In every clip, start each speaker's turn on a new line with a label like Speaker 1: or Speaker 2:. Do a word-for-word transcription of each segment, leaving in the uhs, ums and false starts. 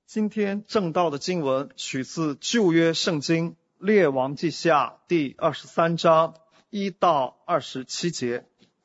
Speaker 1: 今天正道的经文取自旧约圣经列王记下第二十三章一到二十七节。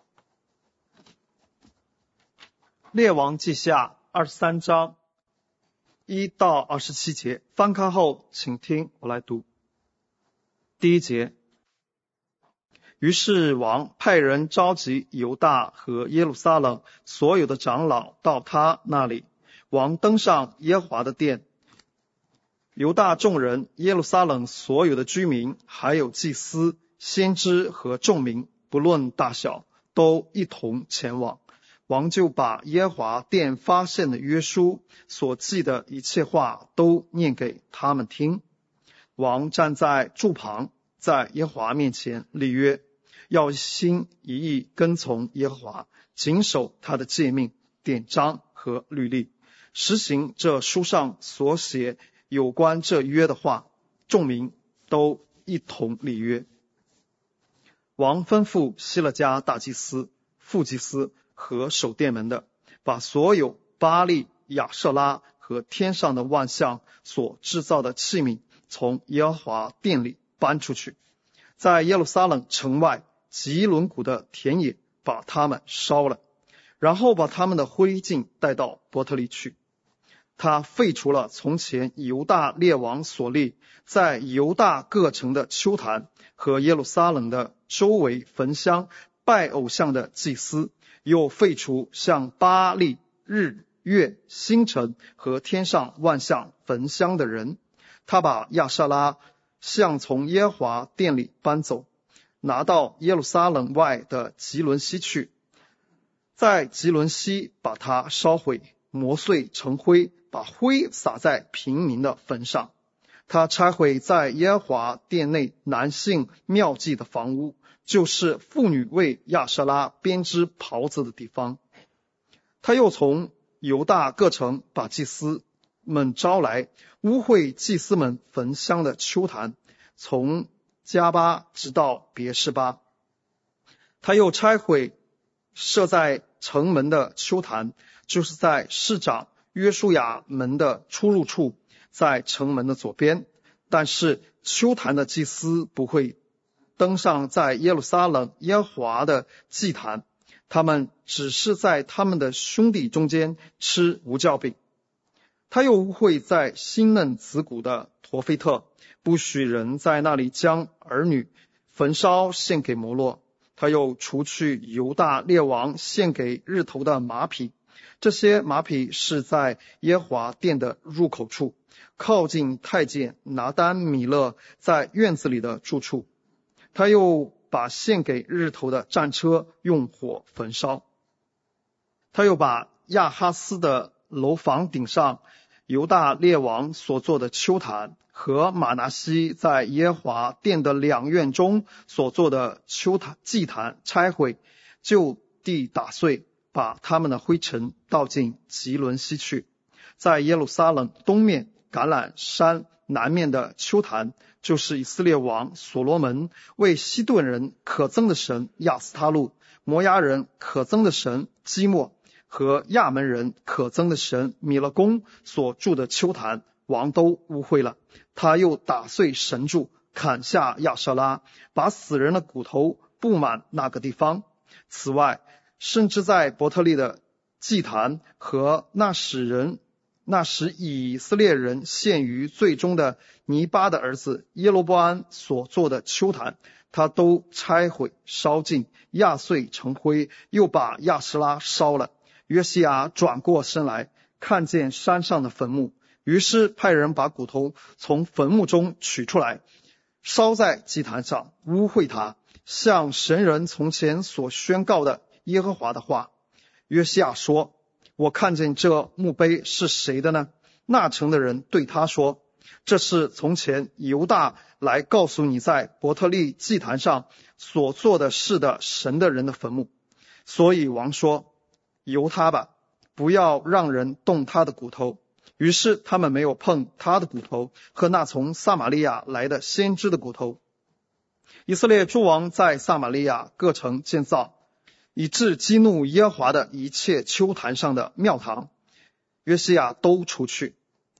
Speaker 1: 列王记下二十三章一到二十七节，翻开后请听我来读。第一节，于是王派人召集犹大和耶路撒冷所有的长老到他那里，王登上耶和华的殿，犹大众人、耶路撒冷所有的居民，还有祭司、先知和众民，不论大小，都一同前往。王就把耶和华殿发现的约书所记的一切话都念给他们听。王站在柱旁，在耶和华面前立约，要一心一意跟从耶和华，谨守他的诫命、典章和律例，实行这书上所写有关这约的话。众民都一同立约。王吩咐希勒家大祭司、副祭司和守殿门的，把所有巴力、亚舍拉和天上的万象所制造的器皿从耶和华殿里搬出去，在耶路撒冷城外吉伦谷的田野把它们烧了，然后把他们的灰烬带到伯特利去。他废除了从前犹大列王所立在犹大各城的丘坛和耶路撒冷的周围焚香拜偶像的祭司，又废除向巴力、日、月、星辰和天上万象焚香的人。他把亚舍拉像从耶和华殿里搬走，拿到耶路撒冷外的吉伦西去，在吉伦西把它烧毁，磨碎成灰，把灰撒在平民的坟上。他拆毁在耶和华殿内男性庙妓的房屋，就是妇女为亚舍拉编织袍子的地方。他又从犹大各城把祭司们招来，污秽祭司们焚香的丘坛，从加巴直到别是巴。他又拆毁设在城门的丘坛，就是在市长约书亚门的出入处，在城门的左边。但是丘坛的祭司不会登上在耶路撒冷耶和华的祭坛，他们只是在他们的兄弟中间吃无酵饼。他又污秽在新嫩子谷的陀斐特，不许人在那里将儿女焚烧献给摩洛。他又除去犹大列王献给日头的马匹，这些马匹是在耶和华殿的入口处，靠近太监拿单米勒在院子里的住处。他又把献给日头的战车用火焚烧。他又把亚哈斯的楼房顶上犹大列王所做的丘坛和马拿西在耶和华殿的两院中所做的丘坛祭坛拆毁，就地打碎，把他们的灰尘倒进吉伦西去。在耶路撒冷东面橄榄山南面的丘坛，就是以色列王所罗门为西顿人可憎的神亚斯他路、摩押人可憎的神基莫和亚门人可憎的神米勒公所住的丘坛，王都污秽了。他又打碎神柱，砍下亚舍拉，把死人的骨头布满那个地方。此外，甚至在伯特利的祭坛和那使人那时以色列人陷于罪中的尼巴的儿子耶罗波安所做的丘坛，他都拆毁烧尽，压碎成灰，又把亚舍拉烧了。约西亚转过身来，看见山上的坟墓，于是派人把骨头从坟墓中取出来，烧在祭坛上，污秽它，像神人从前所宣告的耶和华的话。约西亚说，我看见这墓碑是谁的呢？那城的人对他说，这是从前犹大来告诉你在伯特利祭坛上所做的事的神的人的坟墓。所以王说，由他吧，不要让人动他的骨头。于是他们没有碰他的骨头和那从撒玛利亚来的先知的骨头。以色列诸王在撒玛利亚各城建造，以致激怒耶和华的一切丘坛上的庙堂，约西亚都除去。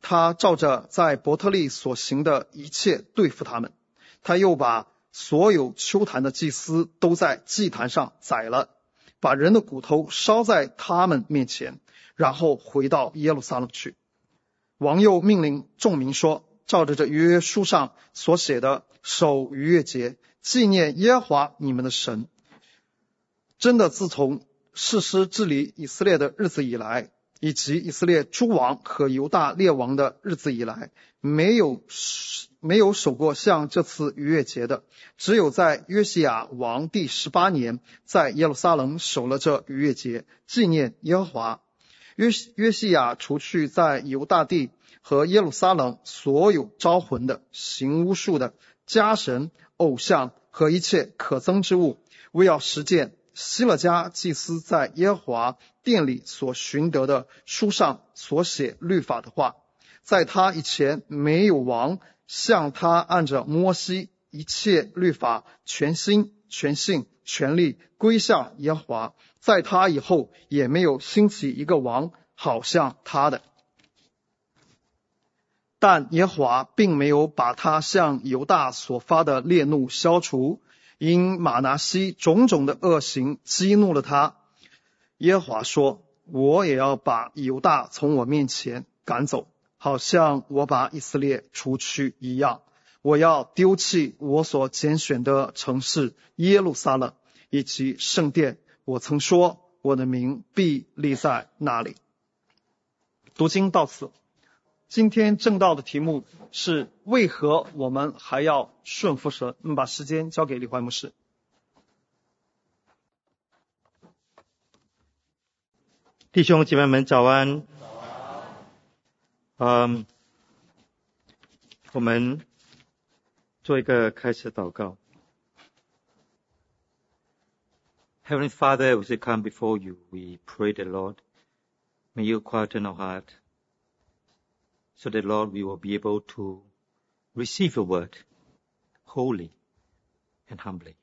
Speaker 1: 他照着在伯特利所行的一切对付他们。他又把所有丘坛的祭司都在祭坛上宰了，把人的骨头烧在他们面前，然后回到耶路撒冷去。王又命令众民说，照着这约约书上所写的，守逾越节，纪念耶和华你们的神。真的，自从士师治理以色列的日子以来，以及以色列诸王和犹大列王的日子以来，没有没有守过像这次逾越节的，只有在约西亚王第十八年，在耶路撒冷守了这逾越节，纪念耶和华。约约西亚除去在犹大地和耶路撒冷所有招魂的、行巫术的、家神、偶像和一切可憎之物，为要实践希勒家祭司在耶和华殿里所寻得的书上所写律法的话。在他以前没有王像他按着摩西一切律法全心全性全力归向耶和华，在他以后也没有兴起一个王好像他的。但耶和华并没有把他向犹大所发的烈怒消除，因马拿西种种的恶行激怒了他。耶和华说，我也要把犹大从我面前赶走，好像我把以色列除去一样。我要丢弃我所拣选的城市耶路撒冷以及圣殿，我曾说我的名必立在那里。读经到此。今天正道的题目是为何我们还要顺服神。我们把时间交给李怀牧师。
Speaker 2: 弟兄姐妹们早安。嗯，我们做一个开始祷告。Heavenly Father, as we come before you, we pray the Lord, may you quieten our heart, so that, Lord, we will be able to receive your word wholly and humbly.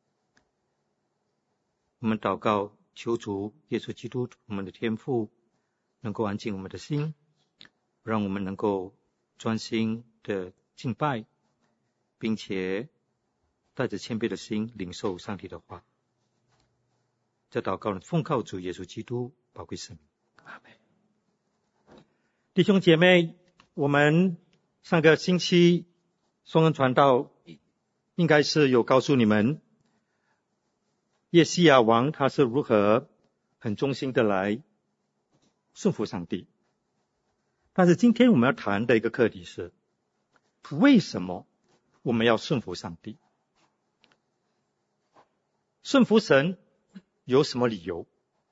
Speaker 2: 我们祷告，求主耶稣基督我们的天父能够安静我们的心，让我们能够专心的敬拜，并且带着谦卑的心领受上帝的话。这祷告奉靠主耶稣基督宝贵圣名，阿们。弟兄姐妹，我们上个星期双恩传道应该是有告诉你们约西亚王他是如何很忠心的来顺服上帝。但是今天我们要谈的一个课题是，为什么我们要顺服上帝？顺服神有什么理由？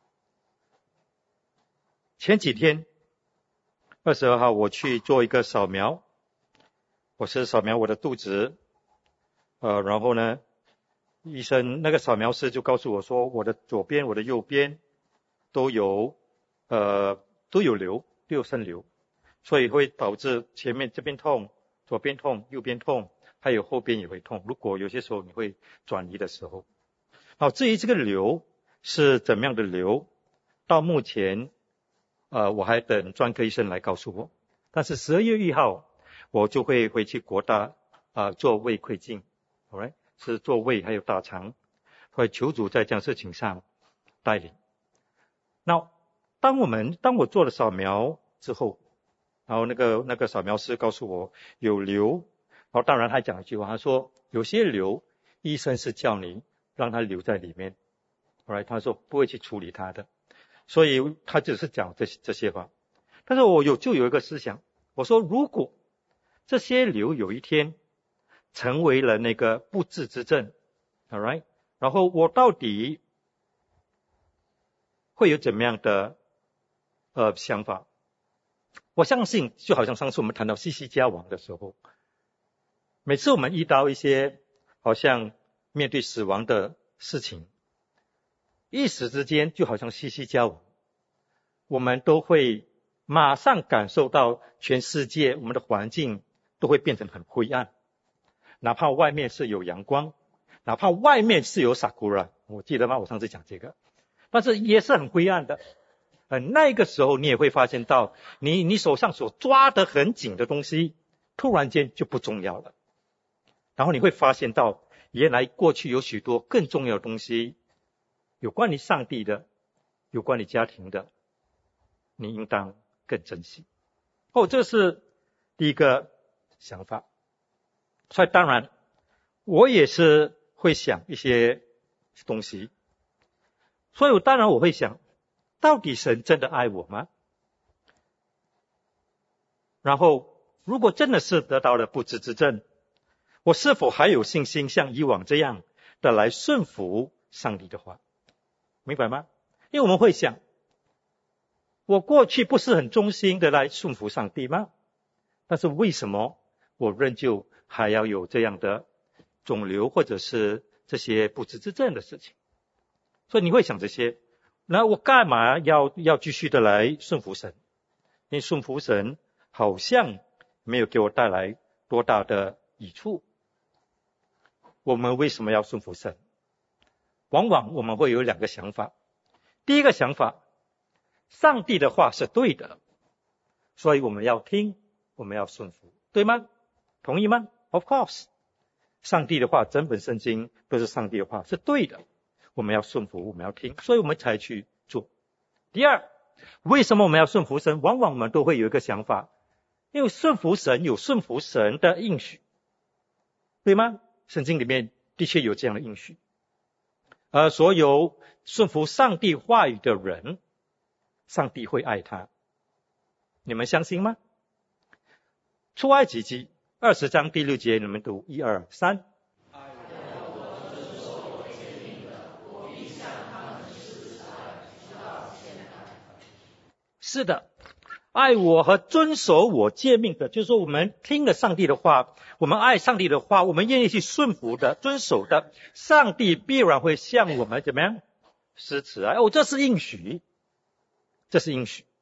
Speaker 2: 前几天二十二号我去做一个扫描，我是扫描我的肚子，呃，然后呢，医生那个扫描师就告诉我说，我的左边、我的右边都有，呃，都有瘤，都有渗瘤，所以会导致前面这边痛，左边痛，右边痛，还有后边也会痛。如果有些时候你会转移的时候，好，至于这个瘤是怎么样的瘤，到目前。呃，我还等专科医生来告诉我。但是十二月一号，我就会回去国大啊、呃、做胃窥镜 ，alright， 是做胃还有大肠，会求主在这样事情上带领。那当我们当我做了扫描之后，然后那个那个扫描师告诉我有瘤，然后当然他讲一句话，他说有些瘤医生是叫你让它留在里面 ，alright， 他说不会去处理它的。所以他只是讲这这些话，但是我有就有一个思想，我说如果这些瘤有一天成为了那个不治之症 ，all right， 然后我到底会有怎么样的呃想法？我相信就好像上次我们谈到西西家王的时候，每次我们遇到一些好像面对死亡的事情。一时之间就好像西西家王，我们都会马上感受到全世界我们的环境都会变成很灰暗，哪怕外面是有阳光，哪怕外面是有 sakura， 我记得吗？我上次讲这个，但是也是很灰暗的。 呃，那个时候你也会发现到，你你手上所抓得很紧的东西，突然间就不重要了。然后你会发现到，原来过去有许多更重要的东西，有关于上帝的，有关于家庭的，你应当更珍惜。哦，这是第一个想法。所以当然，我也是会想一些东西。所以我当然我会想，到底神真的爱我吗？然后，如果真的是得到了不治之症，我是否还有信心像以往这样的来顺服上帝的话？明白吗？因为我们会想，我过去不是很忠心的来顺服上帝吗？但是为什么我仍旧还要有这样的肿瘤或者是这些不治之症的事情？所以你会想这些，那我干嘛要要继续的来顺服神？因为顺服神好像没有给我带来多大的益处。我们为什么要顺服神？往往我们会有两个想法。第一个想法，上帝的话是对的，所以我们要听，我们要顺服，对吗？同意吗？ Of course， 上帝的话，整本圣经都是上帝的话，是对的，我们要顺服，我们要听，所以我们才去做。第二，为什么我们要顺服神？往往我们都会有一个想法，因为顺服神有顺服神的应许，对吗？圣经里面的确有这样的应许。而所有顺服上帝话语的人，上帝会爱他。你们相信吗？出埃及记二十章第六节，你们读一二三。是的，爱我和遵守我诫命的，就是说我们听了上帝的话，我们爱上帝的话，我们愿意去顺服的、遵守的，上帝必然会向我们怎么样施慈爱。哦，这是应许，这是应许。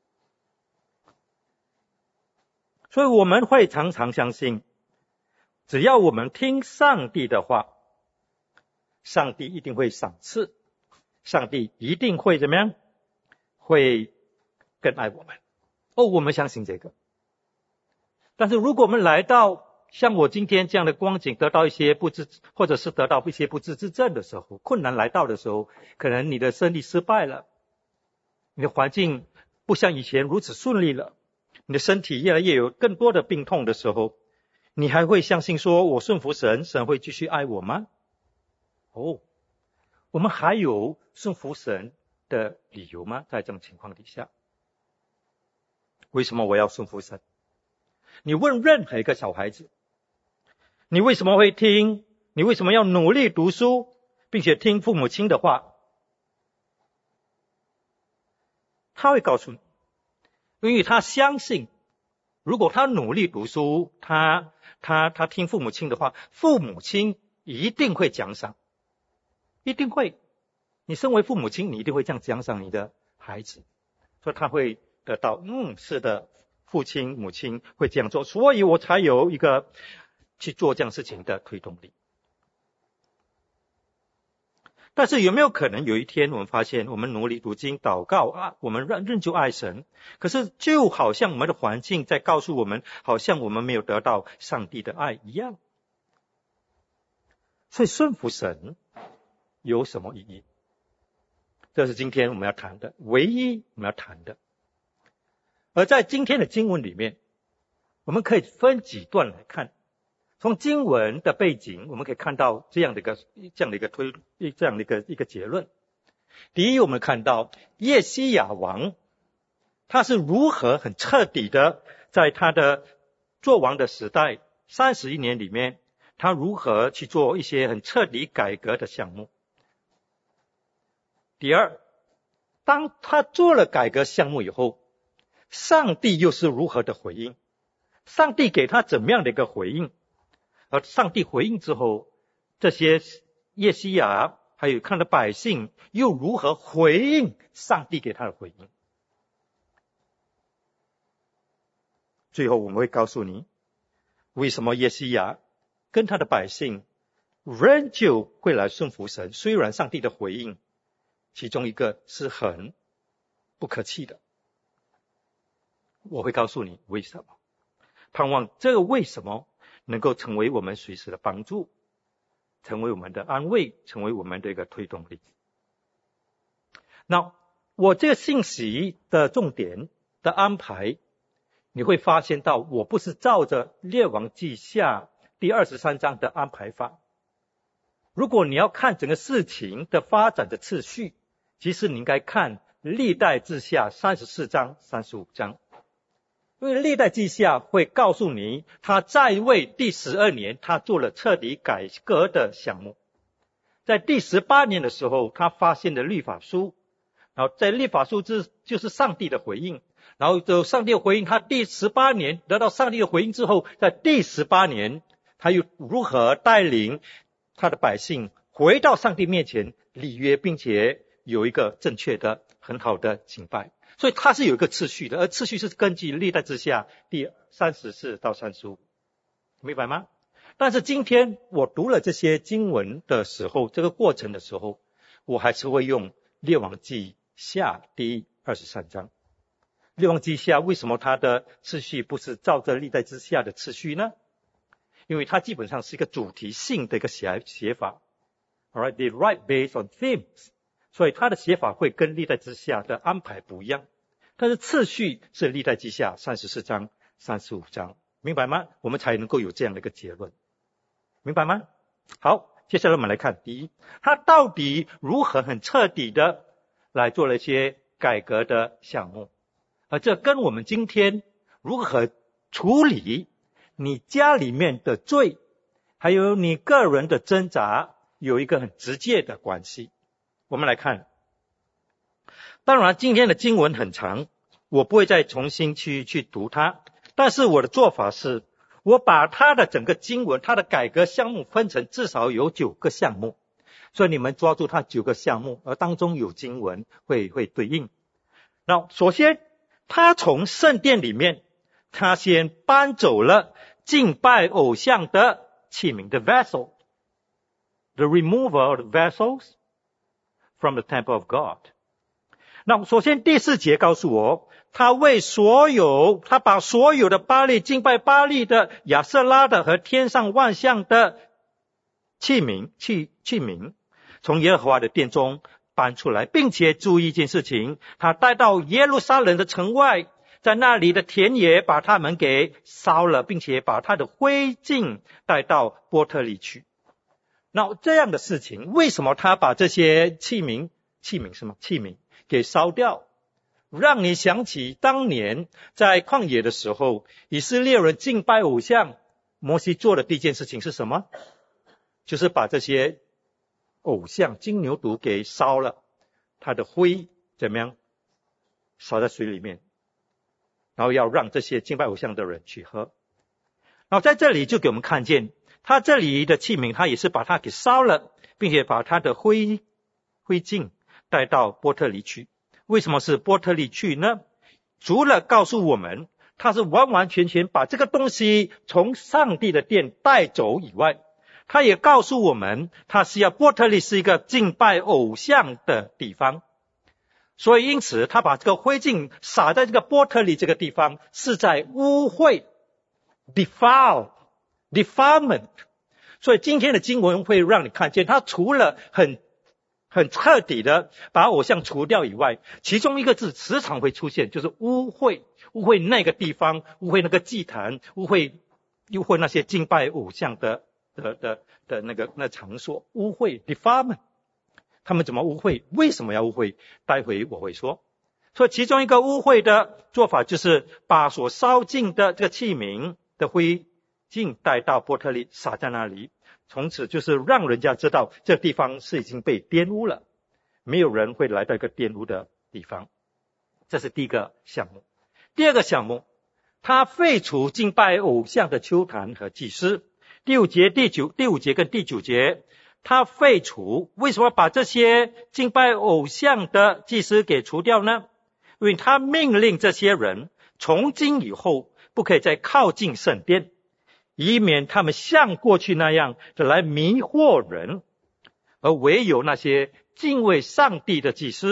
Speaker 2: 所以我们会常常相信，只要我们听上帝的话，上帝一定会赏赐，上帝一定会怎么样，会更爱我们。哦，我们相信这个。但是如果我们来到像我今天这样的光景，得到一些不治，或者是得到一些不治之症的时候，困难来到的时候，可能你的生意失败了，你的环境不像以前如此顺利了，你的身体越来越有更多的病痛的时候，你还会相信说我顺服神，神会继续爱我吗？哦，我们还有顺服神的理由吗？在这种情况底下，为什么我要顺服神？你问任何一个小孩子，你为什么会听？你为什么要努力读书，并且听父母亲的话？他会告诉你，因为他相信，如果他努力读书，他他他听父母亲的话，父母亲一定会奖赏，一定会。你身为父母亲，你一定会这样奖赏你的孩子，所以他会得到，嗯，是的，父亲母亲会这样做，所以我才有一个去做这样事情的推动力。但是有没有可能有一天我们发现我们努力读经祷告啊，我们仍旧爱神，可是就好像我们的环境在告诉我们，好像我们没有得到上帝的爱一样。所以顺服神有什么意义？这是今天我们要谈的，唯一我们要谈的。而在今天的经文里面，我们可以分几段来看。从经文的背景，我们可以看到这样的一个这样的一个推这样的一个一个结论。第一，我们看到叶西亚王他是如何很彻底的在他的做王的时代三十一年里面，他如何去做一些很彻底改革的项目。第二，当他做了改革项目以后，上帝又是如何的回应？上帝给他怎么样的一个回应？而上帝回应之后，这些叶西亚还有看的百姓又如何回应上帝给他的回应？最后我们会告诉你，为什么叶西亚跟他的百姓仍旧会来顺服神，虽然上帝的回应其中一个是很不可弃的。我会告诉你为什么，盼望这个为什么能够成为我们随时的帮助，成为我们的安慰，成为我们的一个推动力。那我这个信息的重点的安排，你会发现到我不是照着列王记下第二十三章的安排法。如果你要看整个事情的发展的次序，其实你应该看历代志下三十四章三十五章，因为历代志下会告诉你他在位第十二年他做了彻底改革的项目。在第十八年的时候他发现了律法书，然后在律法书之就是上帝的回应，然后就上帝的回应，他第十八年得到上帝的回应之后，在第十八年他又如何带领他的百姓回到上帝面前立约，并且有一个正确的很好的敬拜。所以它是有一个次序的，而次序是根据历代志下第三十四到三十五，明白吗？但是今天我读了这些经文的时候，这个过程的时候，我还是会用列王记下第二十三章。列王记下为什么它的次序不是照着历代志下的次序呢？因为它基本上是一个主题性的一个写写法。Alright, they write based on themes. 所以它的写法会跟历代志下的安排不一样。但是次序是历代志下三十四章、三十五章，明白吗？我们才能够有这样的一个结论。明白吗？好，接下来我们来看第一，他到底如何很彻底的来做了一些改革的项目，而这跟我们今天如何处理你家里面的罪，还有你个人的挣扎，有一个很直接的关系。我们来看，当然今天的经文很长，我不会再重新去去读它，但是我的做法是，我把它的整个经文，它的改革项目分成至少有九个项目，所以你们抓住它九个项目，而当中有经文会会对应。那首先，他从圣殿里面，他先搬走了敬拜偶像的器皿的 vessel，the removal of the vessels from the temple of God。那首先第四节告诉我，他为所有，他把所有的巴力敬拜巴力的、亚瑟拉的和天上万象的器皿器器皿，从耶和华的殿中搬出来，并且注意一件事情，他带到耶路撒冷的城外，在那里的田野把他们给烧了，并且把他的灰烬带到波特利去。那这样的事情，为什么他把这些器皿器皿什么器皿给烧掉？让你想起当年在旷野的时候，以色列人敬拜偶像，摩西做的第一件事情是什么？就是把这些偶像金牛犊给烧了，它的灰怎么样？烧在水里面，然后要让这些敬拜偶像的人去喝。然后在这里就给我们看见，他这里的器皿，他也是把它给烧了，并且把它的灰灰烬带到波特利去。为什么是波特利去呢？除了告诉我们他是完完全全把这个东西从上帝的殿带走以外，他也告诉我们他是要波特利是一个敬拜偶像的地方。所以因此他把这个灰烬撒在这个波特利这个地方，是在污秽 defile defilement。 所以今天的经文会让你看见，他除了很很彻底的把偶像除掉以外，其中一个字时常会出现，就是污秽，污秽那个地方，污秽那个祭坛，污秽污秽那些敬拜偶像的的的的那个那场所，污秽 defilement。 他们怎么污秽？为什么要污秽？待会我会说。所以其中一个污秽的做法，就是把所烧尽的这个器皿的灰烬带到波特利，撒在那里，从此就是让人家知道这个地方是已经被玷污了，没有人会来到一个玷污的地方。这是第一个项目。第二个项目，他废除敬拜偶像的邱坛和祭司。第五节、第九、第五节跟第九节，他废除，为什么把这些敬拜偶像的祭司给除掉呢？因为他命令这些人从今以后不可以再靠近圣殿，以免他们像过去那样的来迷惑人，而唯有那些敬畏上帝的祭司，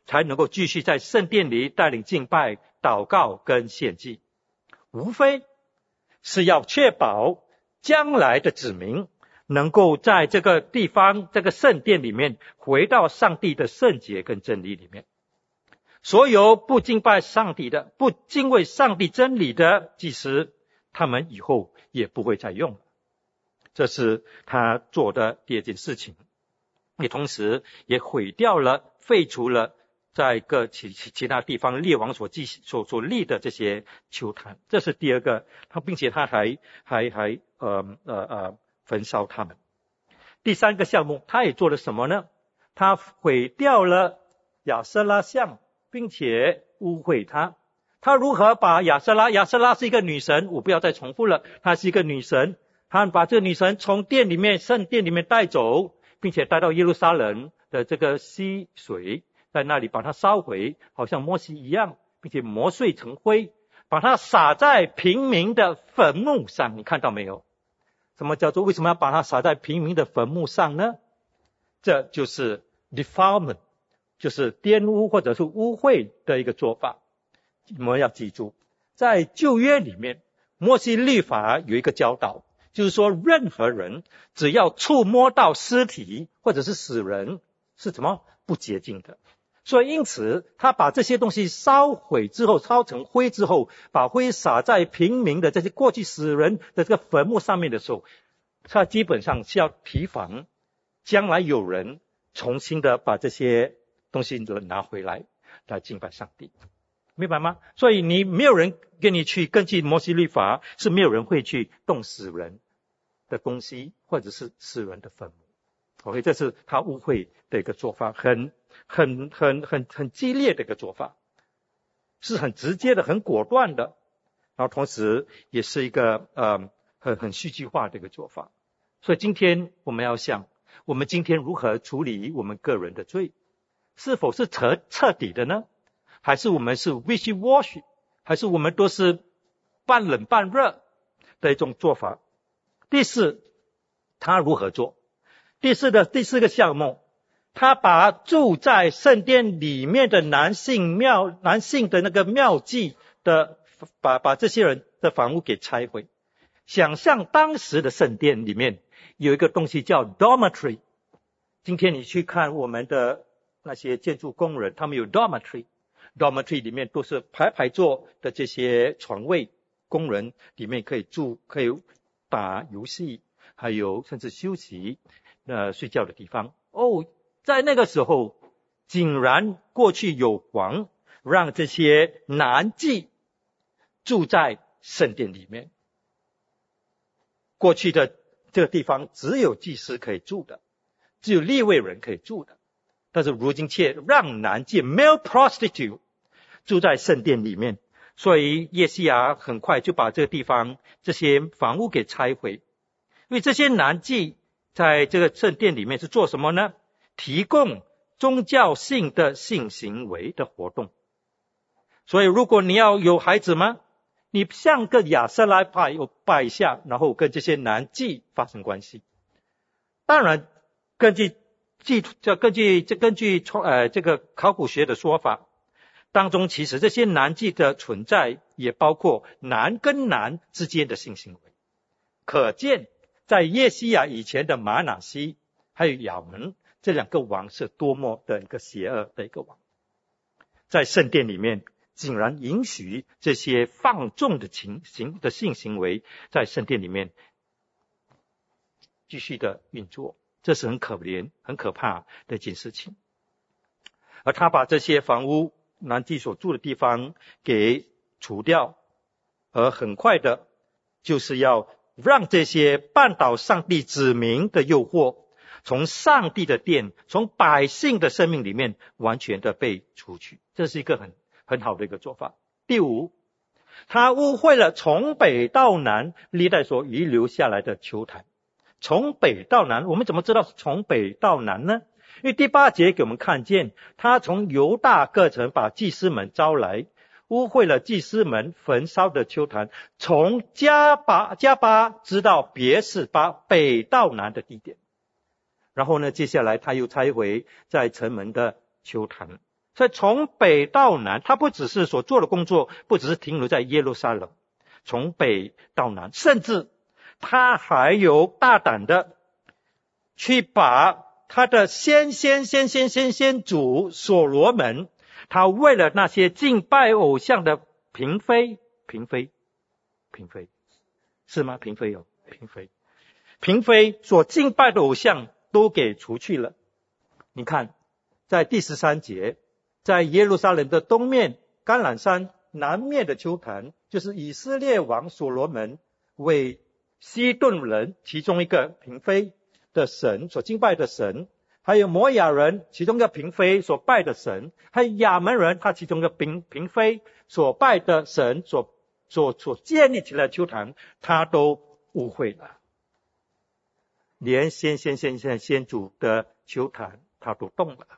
Speaker 2: 才能够继续在圣殿里带领敬拜、祷告跟献祭。无非是要确保将来的子民能够在这个地方这个圣殿里面回到上帝的圣洁跟真理里面。所有不敬拜上帝的、不敬畏上帝真理的祭司，他们以后也不会再用了。这是他做的第二件事情，也同时也毁掉了、废除了在各其其他地方列王所记所所立的这些丘坛。这是第二个，他并且他还还还呃呃呃焚烧他们。第三个项目，他也做了什么呢？他毁掉了亚舍拉像，并且污秽他。他如何把亚舍拉？亚舍拉是一个女神，我不要再重复了，她是一个女神。他把这个女神从殿里面、圣殿里面带走，并且带到耶路撒冷的这个溪水，在那里把它烧毁，好像摩西一样，并且磨碎成灰，把它撒在平民的坟墓上。你看到没有？什么叫做为什么要把它撒在平民的坟墓上呢？这就是 defilement， 就是玷污或者是污秽的一个做法。我们要记住，在旧约里面，摩西律法有一个教导，就是说任何人只要触摸到尸体或者是死人，是什么？不洁净的。所以因此他把这些东西烧毁之后，烧成灰之后，把灰撒在平民的这些过去死人的这个坟墓上面的时候，他基本上是要提防将来有人重新的把这些东西拿回来来敬拜上帝，明白吗？所以你没有人跟你去根据摩西律法，是没有人会去动死人的东西或者是死人的坟墓。OK， 这是他污秽的一个做法，很很很很很激烈的一个做法，是很直接的、很果断的，然后同时也是一个呃很很戏剧化的一个做法。所以今天我们要想，我们今天如何处理我们个人的罪？是否是彻彻底的呢？还是我们是 wishy-washy， 还是我们都是半冷半热的一种做法？第四，他如何做？第四的第四个项目，他把住在圣殿里面的男性庙男性的那个庙妓的把把这些人的房屋给拆毁。想象当时的圣殿里面有一个东西叫 dormitory， 今天你去看我们的那些建筑工人，他们有 dormitory， dormitory 里面都是排排坐的这些床位，工人里面可以住，可以打游戏，还有甚至休息呃，睡觉的地方。哦，在那个时候竟然过去有王让这些男妓住在圣殿里面。过去的这个地方只有祭司可以住的，只有利未人可以住的，但是如今却让男妓 male prostitute 住在圣殿里面。所以耶西亚很快就把这个地方这些房屋给拆毁，因为这些男妓在这个圣殿里面是做什么呢？提供宗教性的性行为的活动。所以如果你要有孩子吗？你像个亚舍拉拜有拜一下，然后跟这些男妓发生关系。当然根据根据根据呃这个考古学的说法当中，其实这些男妓的存在也包括男跟男之间的性行为。可见在耶西亚以前的马拿西还有亚门这两个王是多么的一个邪恶的一个王，在圣殿里面竟然允许这些放纵的情行的性行为在圣殿里面继续的运作，这是很可怜很可怕的一件事情。而他把这些房屋男妓所住的地方给除掉，而很快的就是要让这些绊倒上帝子民的诱惑从上帝的殿，从百姓的生命里面完全的被除去，这是一个很很好的一个做法。第五，他污秽了从北到南历代所遗留下来的丘坛。从北到南，我们怎么知道是从北到南呢？因为第八节给我们看见，他从犹大各城把祭司们招来，污秽了祭司们焚烧的丘坛，从加巴加巴直到别是巴，北到南的地点。然后呢，接下来他又拆毁在城门的丘坛， 所以从北到南，他不只是所做的工作，不只是停留在耶路撒冷，从北到南，甚至他还有大胆的去把他的先先先先先先祖所罗门，他为了那些敬拜偶像的嫔妃，嫔妃，嫔妃，是吗？嫔妃有嫔妃，嫔妃所敬拜的偶像都给除去了。你看，在第十三节，在耶路撒冷的东面橄榄山南面的丘坛，就是以色列王所罗门为西顿人其中一个嫔妃的神所敬拜的神，还有摩亚人其中一个嫔妃所拜的神，还有亚门人他其中一个嫔嫔妃所拜的神所所所建立起来的丘坛，他都误会了，连先先先先先祖的丘坛他都动了，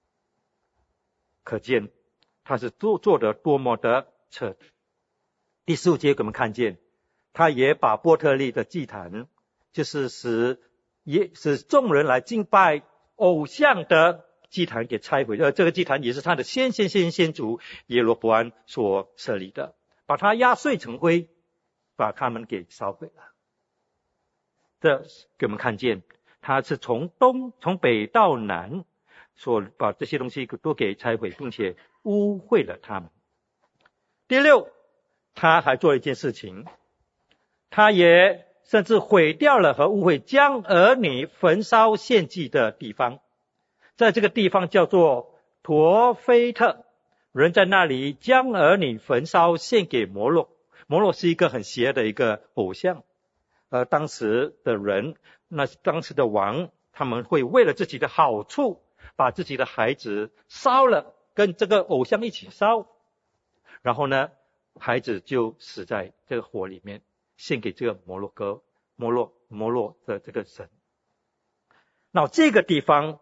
Speaker 2: 可见他是做做的多么的彻底。第十五节我们看见，他也把波特利的祭坛，就是使也使众人来敬拜偶像的祭坛给拆毁，呃，这个祭坛也是他的先先先先祖耶罗波安所设立的，把它压碎成灰，把他们给烧毁了。这给我们看见，他是从东从北到南，所把这些东西都给拆毁，并且污秽了他们。第六，他还做了一件事情，他也甚至毁掉了和污秽将儿女焚烧献祭的地方，在这个地方叫做陀菲特，人在那里将儿女焚烧献给摩洛，摩洛是一个很邪恶的一个偶像，而当时的人，那当时的王，他们会为了自己的好处，把自己的孩子烧了，跟这个偶像一起烧，然后呢，孩子就死在这个火里面，献给这个摩洛哥摩洛摩洛的这个神。那这个地方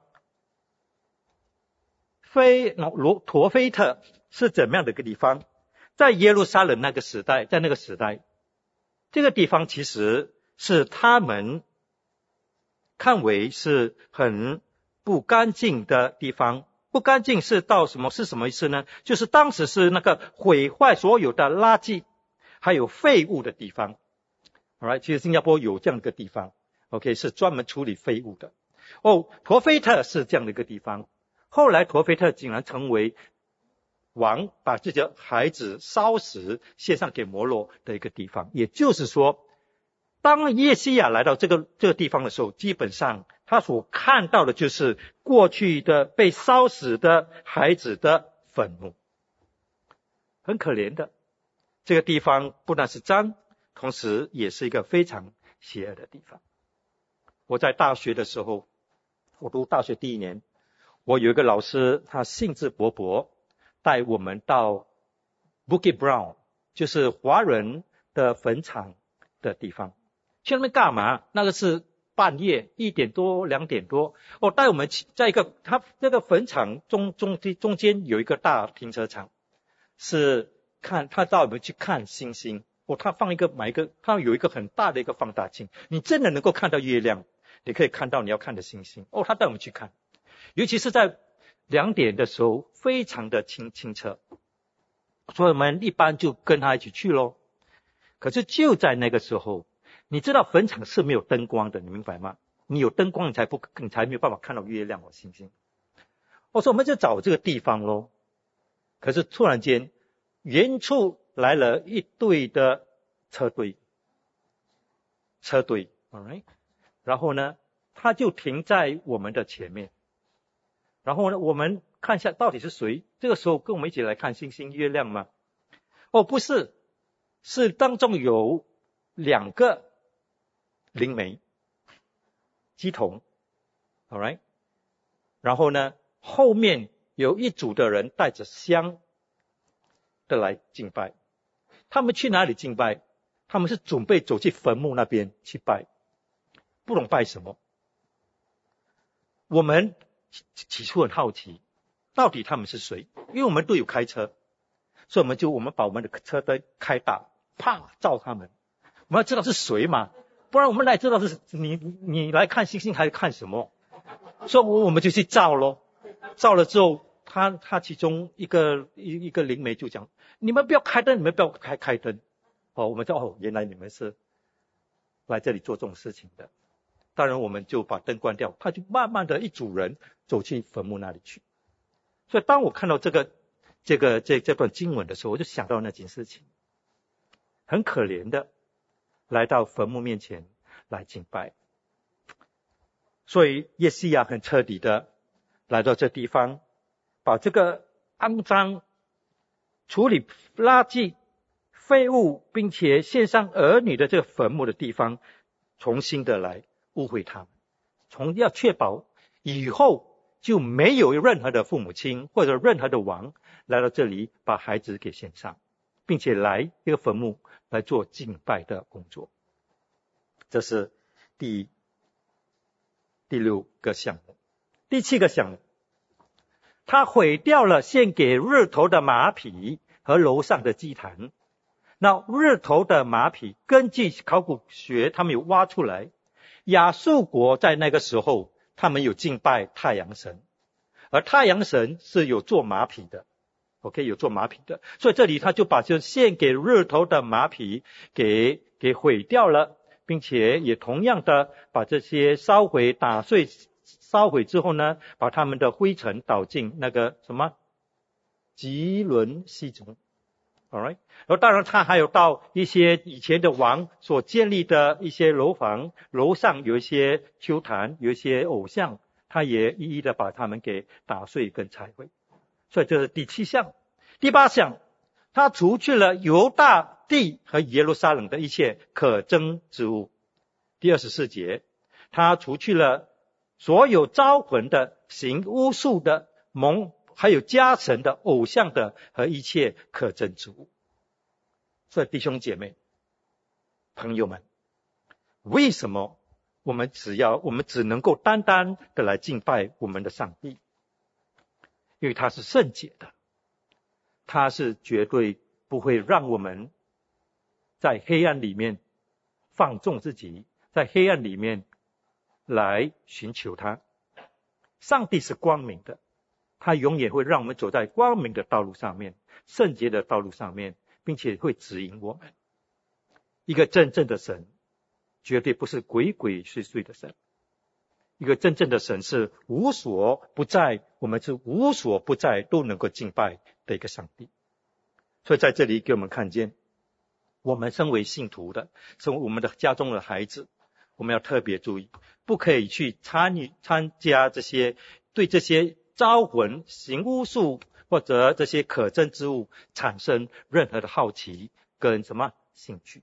Speaker 2: 菲罗陀菲特是怎么样的一个地方？在耶路撒冷那个时代，在那个时代，这个地方其实是他们看为是很不干净的地方。不干净是到什么是什么意思呢？就是当时是那个毁坏所有的垃圾还有废物的地方。Alright， 其实新加坡有这样一个地方 OK， 是专门处理废物的。哦，陀菲特是这样的一个地方。后来陀菲特竟然成为王把自己的孩子烧死献上给摩洛的一个地方。也就是说，当耶西亚来到这个这个地方的时候，基本上他所看到的就是过去的被烧死的孩子的坟墓。很可怜的，这个地方不但是脏，同时也是一个非常邪恶的地方。我在大学的时候，我读大学第一年，我有一个老师，他兴致勃勃带我们到 Bukit Brown， 就是华人的坟场的地方。去那边干嘛？那个是半夜一点多两点多，哦，带我们在一个他这个坟场中中中间有一个大停车场，是看他带我们去看星星。哦，他放一个买一个，他有一个很大的一个放大镜，你真的能够看到月亮，你可以看到你要看的星星。哦，他带我们去看，尤其是在两点的时候，非常的清清澈，所以我们一般就跟他一起去咯。可是就在那个时候，你知道坟场是没有灯光的，你明白吗？你有灯光，你才不，你才没有办法看到月亮或星星。我说我们就找这个地方咯。可是突然间，远处来了一队的车队，车队 ，alright， 然后呢，他就停在我们的前面，然后呢，我们看一下到底是谁。这个时候跟我们一起来看星星、月亮吗？哦，不是，是当中有两个灵媒、乩童 ，alright， 然后呢，后面有一组的人带着香的来敬拜。他们去哪里敬拜？他们是准备走去坟墓那边去拜，不懂拜什么。我们起初很好奇，到底他们是谁？因为我们都有开车，所以我们就我们把我们的车灯开大，啪照他们。我们要知道是谁嘛，不然我们来知道是你你来看星星还是看什么？所以我们就去照咯。照了之后， 他他其中一个一一个灵媒就讲，你们不要开灯，你们不要开开灯。哦，我们就哦，原来你们是来这里做这种事情的。当然我们就把灯关掉，他就慢慢的一组人走去坟墓那里去。所以当我看到这个这个这这段经文的时候，我就想到那件事情，很可怜的来到坟墓面前来敬拜。所以耶西亚很彻底的来到这地方，把这个肮脏、处理垃圾、废物，并且献上儿女的这个坟墓的地方，重新的来误会他们，从要确保以后就没有任何的父母亲或者任何的王来到这里把孩子给献上，并且来这个坟墓来做敬拜的工作。这是第第六个项目。第七个项目，他毁掉了献给日头的马匹和楼上的祭坛。那日头的马匹，根据考古学他们有挖出来，亚述国在那个时候他们有敬拜太阳神，而太阳神是有做马匹的 OK 有做马匹的，所以这里他就把这献给日头的马匹给给毁掉了，并且也同样的把这些烧毁打碎烧毁之后呢，把他们的灰尘倒进那个什么吉伦溪中。 Alright， 然后当然他还有到一些以前的王所建立的一些楼房，楼上有一些丘坛，有一些偶像，他也一一的把他们给打碎跟拆毁。所以这是第七项。第八项，他除去了犹大地和耶路撒冷的一切可憎之物。第二十四节，他除去了所有招魂的、行巫术的、蒙还有家神的、偶像的和一切可憎之物。所以弟兄姐妹朋友们，为什么我们只要我们只能够单单的来敬拜我们的上帝？因为他是圣洁的，他是绝对不会让我们在黑暗里面放纵自己，在黑暗里面来寻求他。上帝是光明的，他永远会让我们走在光明的道路上面，圣洁的道路上面，并且会指引我们。一个真正的神绝对不是鬼鬼祟祟的神，一个真正的神是无所不在，我们是无所不在都能够敬拜的一个上帝。所以在这里给我们看见，我们身为信徒的，身为我们的家中的孩子，我们要特别注意，不可以去参与参加这些对这些招魂、行巫术或者这些可憎之物产生任何的好奇跟什么兴趣。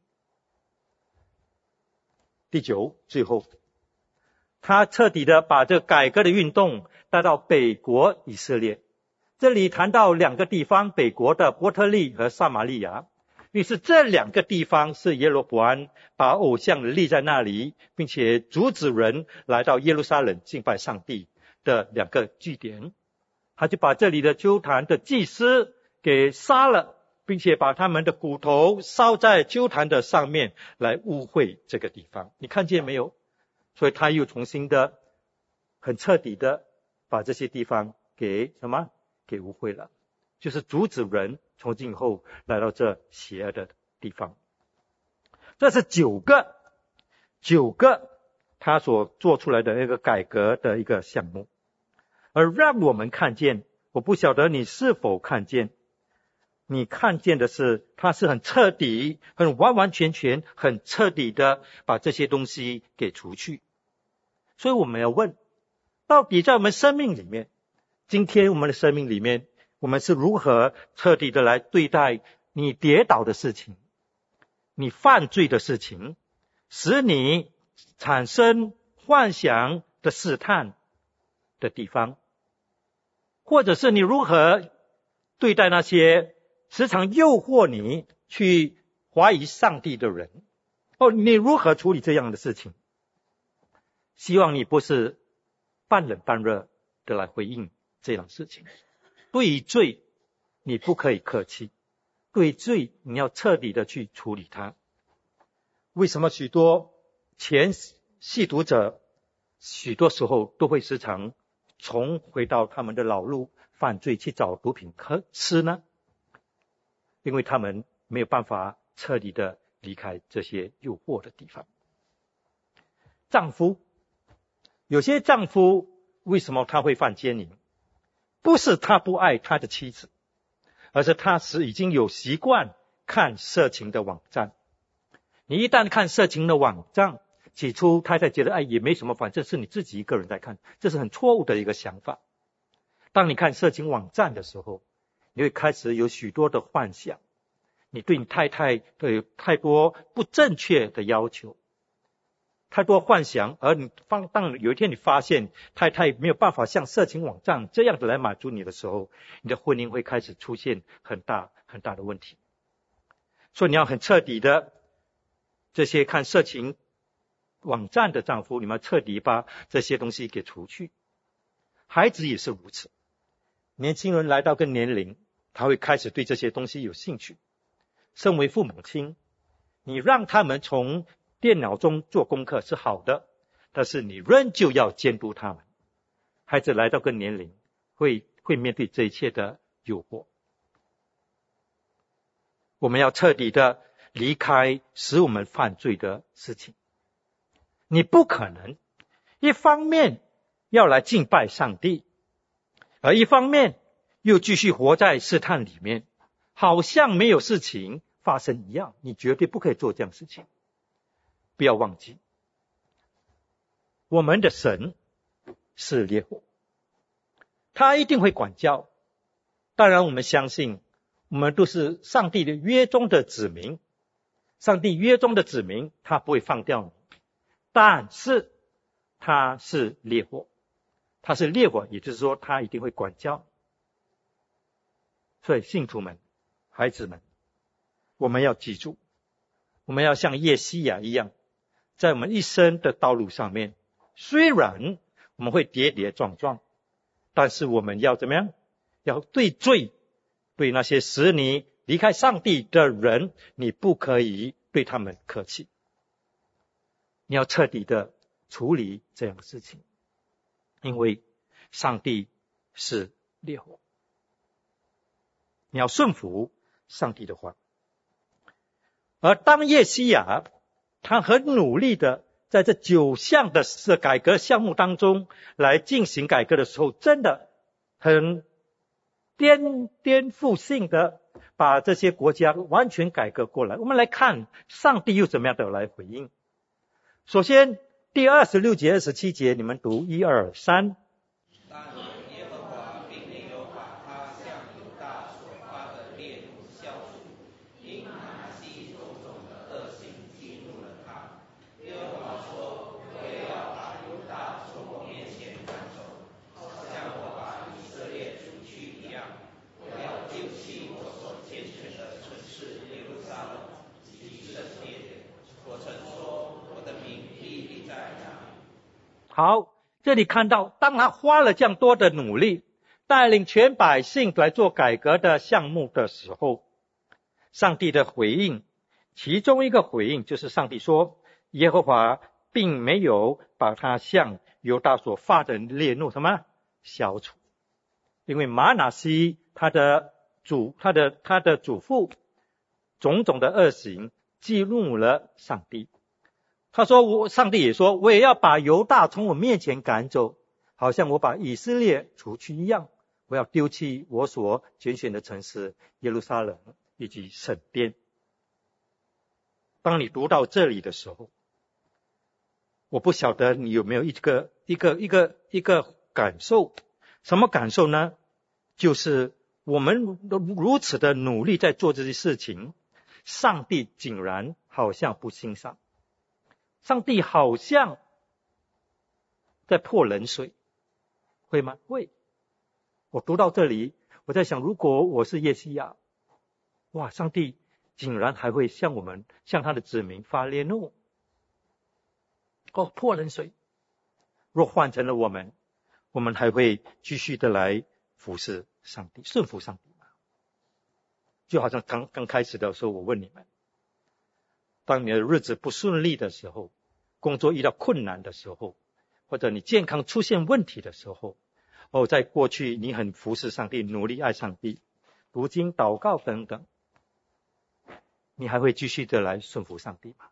Speaker 2: 第九，最后他彻底的把这改革的运动带到北国以色列。这里谈到两个地方，北国的伯特利和撒玛利亚。于是这两个地方是耶罗伯安把偶像立在那里，并且阻止人来到耶路撒冷敬拜上帝的两个据点。他就把这里的丘坛的祭司给杀了，并且把他们的骨头烧在丘坛的上面，来污秽这个地方。你看见没有？所以他又重新的很彻底的把这些地方给什么给污秽了，就是阻止人从今以后来到这邪恶的地方。这是九个九个他所做出来的一个改革的一个项目，而让我们看见，我不晓得你是否看见，你看见的是他是很彻底、很完完全全、很彻底的把这些东西给除去。所以我们要问，到底在我们生命里面，今天我们的生命里面，我们是如何彻底的来对待你跌倒的事情，你犯罪的事情，使你产生幻想的试探的地方，或者是你如何对待那些时常诱惑你去怀疑上帝的人，哦，你如何处理这样的事情？希望你不是半冷半热的来回应这样的事情。对于罪，你不可以客气，对罪你要彻底的去处理它。为什么许多前吸毒者许多时候都会时常重回到他们的老路， 犯罪去找毒品喝吃呢？因为他们没有办法彻底的离开这些诱惑的地方。丈夫，有些丈夫为什么他会犯奸淫？不是他不爱他的妻子，而是他是已经有习惯看色情的网站。你一旦看色情的网站，起初太太觉得哎也没什么，反正是你自己一个人在看，这是很错误的一个想法。当你看色情网站的时候，你会开始有许多的幻想，你对你太太有太多不正确的要求，太多幻想，而你当有一天你发现太太没有办法像色情网站这样的来满足你的时候，你的婚姻会开始出现很大很大的问题。所以你要很彻底的，这些看色情网站的丈夫，你们要彻底把这些东西给除去。孩子也是如此，年轻人来到个年龄，他会开始对这些东西有兴趣。身为父母亲，你让他们从电脑中做功课是好的，但是你仍旧要监督他们。孩子来到个年龄，会会面对这一切的诱惑。我们要彻底的离开使我们犯罪的事情。你不可能一方面要来敬拜上帝，而一方面又继续活在试探里面，好像没有事情发生一样。你绝对不可以做这样的事情。不要忘记，我们的神是烈火，他一定会管教。当然我们相信，我们都是上帝的约中的子民，上帝约中的子民，他不会放掉你。但是他是烈火，他是烈火，也就是说他一定会管教。所以信徒们，孩子们，我们要记住，我们要像叶西亚一样，在我们一生的道路上面，虽然我们会跌跌撞撞，但是我们要怎么样？要对罪，对那些使你离开上帝的人，你不可以对他们客气。你要彻底的处理这样的事情，因为上帝是烈火。你要顺服上帝的话。而当叶西亚他很努力的在这九项的改革项目当中来进行改革的时候，真的很颠颠覆性的把这些国家完全改革过来。我们来看上帝又怎么样的来回应。首先第二十六节二十七节，你们读一二三。好，这里看到当他花了这样多的努力，带领全百姓来做改革的项目的时候，上帝的回应，其中一个回应就是上帝说，耶和华并没有把他向犹大所发的烈怒什么消除，因为玛拿西他的祖他的他的祖父种种的恶行激怒了上帝。他说我上帝也说，我也要把犹大从我面前赶走，好像我把以色列除去一样。我要丢弃我所拣选的城市耶路撒冷以及圣殿。当你读到这里的时候，我不晓得你有没有一个一个一个一个感受。什么感受呢？就是我们如此的努力在做这些事情，上帝竟然好像不欣赏。上帝好像在泼冷水，会吗？会。我读到这里，我在想，如果我是叶西亚，哇，上帝竟然还会向我们向他的子民发烈怒，哦，泼冷水。若换成了我们，我们还会继续的来服侍上帝，顺服上帝吗？就好像刚刚开始的时候，我问你们，当你的日子不顺利的时候，工作遇到困难的时候，或者你健康出现问题的时候， 哦，在过去你很服侍上帝，努力爱上帝，读经、祷告等等，你还会继续的来顺服上帝吗？